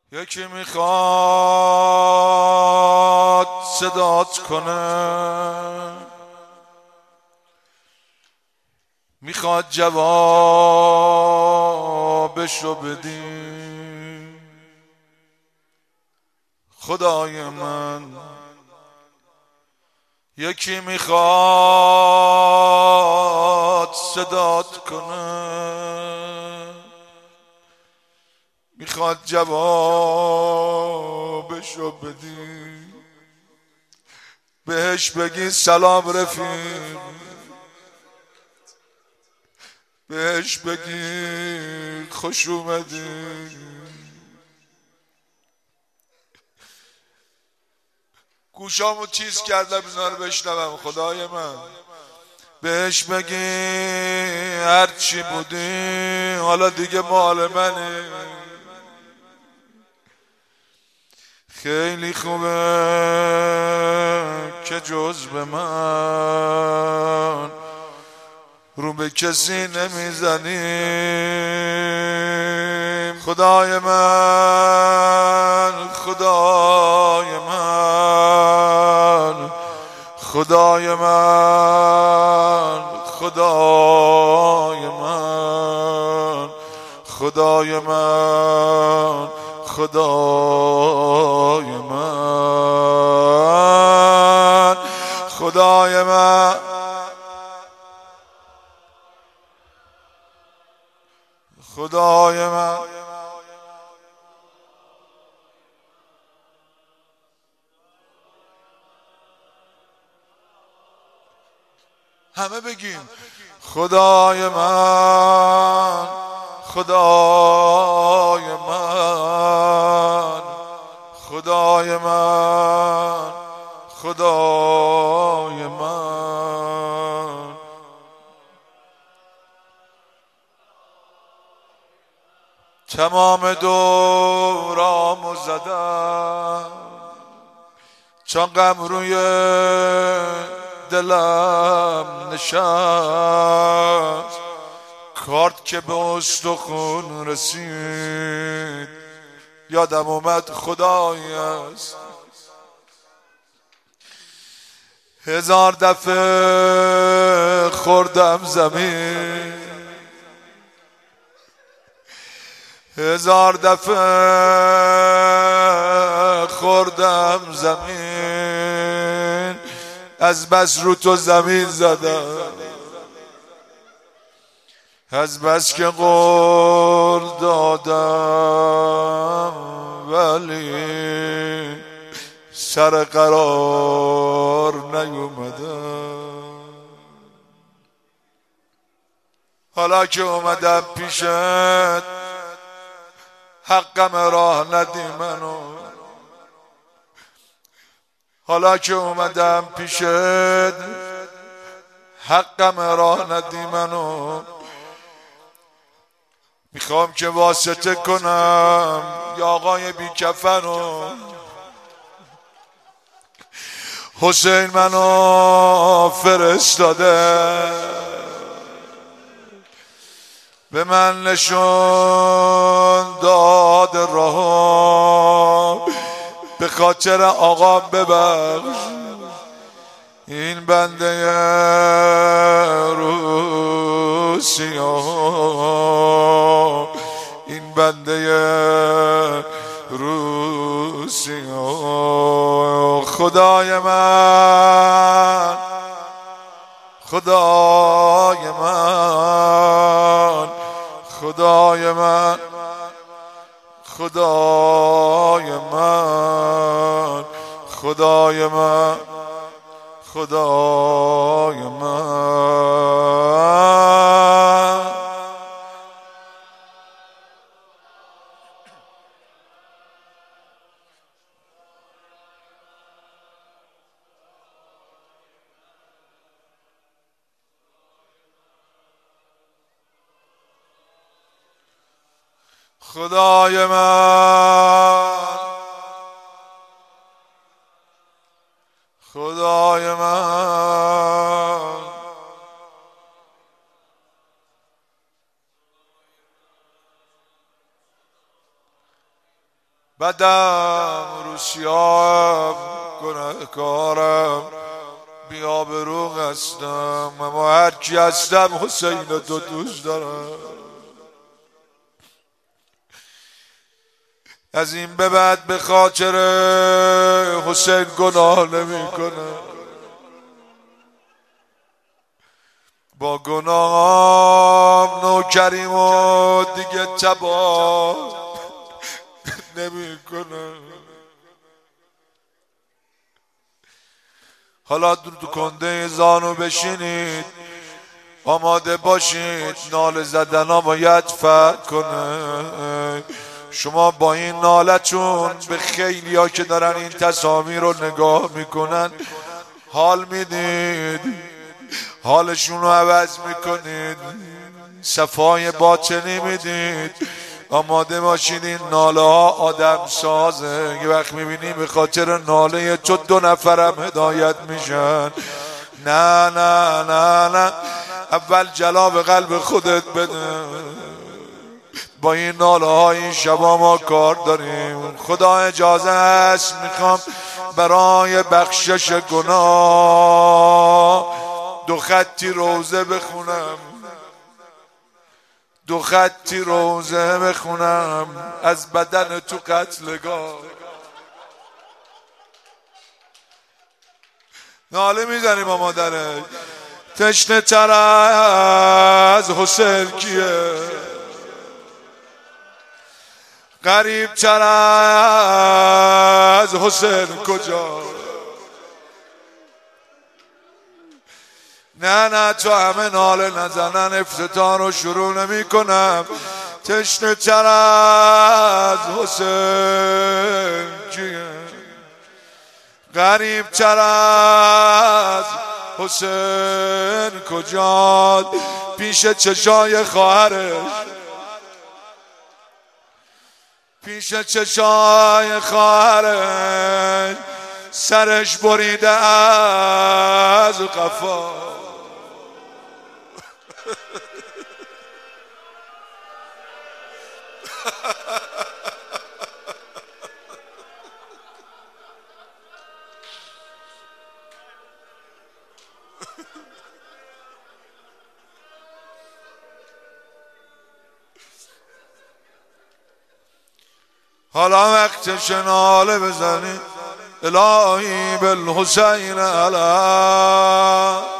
یکی میخواد صدات کنه، میخواد جوابشو بدی. خدای من یکی میخواد صدات کنه، میخواد جوابشو بدی. بهش بگی سلام رفیق، بهش بگی خوش اومدی. گوشامو چیز کردم اینا رو بشنوم. خدای من بهش بگی هرچی بودی حالا دیگه مال منه. خیلی خوبه که جز به من رو به کسی نمیزنیم. خدای من، خدای من، خدای من، خدای من، خدای من، خدای من، خدای من، خدای من. همه بگیم خدای من، خدای من، خدای من، خدای من. تمام دورامو زدم چون غم روی دلم نشست. کارت که به استخون رسید یادم اومد خدایی است. 1000 دفعه خوردم زمین، 1000 دفعه خوردم زمین. از بس رو تو زمین زدم، از بس که قول دادم ولی سر قرار نیومدم. حالا که اومدم پیشت حقم راه ندی منو. حالا که اومدم پیشت حقم راه ندی منو. میخوام که واسطه کنم یا آقای بیکفنو. حسین منو فرستاده به من نشون داد راه. به خاطر آقا ببخش این بنده روسیا، این بنده روسیا. خدای من، خدای من، خدای من، خدای من، خدای من، خدای من. خدای من، خدای من، بدم رو سیام گناهکارم بی‌آبرو هستم، اما هر کی هستم حسین تو دوست دارم. از این به بعد به خاطر حسین گناه نمی کنم، با گناهم نوکریم و دیگه تبا نمی کنم. حالا دو کنده زانو بشینید، آماده باشید، ناله زدن ها باید فرق کنه. شما با این نالتون به خیلی ها که دارن این تصاویر رو نگاه میکنن حال میدید، حالشون رو عوض میکنید، صفای باطنی میدید. آماده باشید، این ناله ها آدم سازه. یه وقت میبینی به خاطر ناله تو 2 نفرم هدایت میشن. نه نه نه نه، اول جلا به قلب خودت بده. با این ناله های این شبا ما کار داریم. خدا اجازه است میخوام برای بخشش گناه 2 خطی روزه بخونم، 2 خطی روزه بخونم از بدن تو قتلگاه. ناله میزنی با مادره. تشنه تر از حسین کیه؟ غریب تر از حسین کجا؟ نه نه، تو همه ناله نزنن افتتاح رو شروع نمی کنم. تشنه تر از حسین کیه؟ غریب تر از حسین کجا؟ پیش چشای خواهرش، پیش چشای خواهرش سرش بریده از قفا. حالا وقتش ناله بزنی الهی بالحسین علی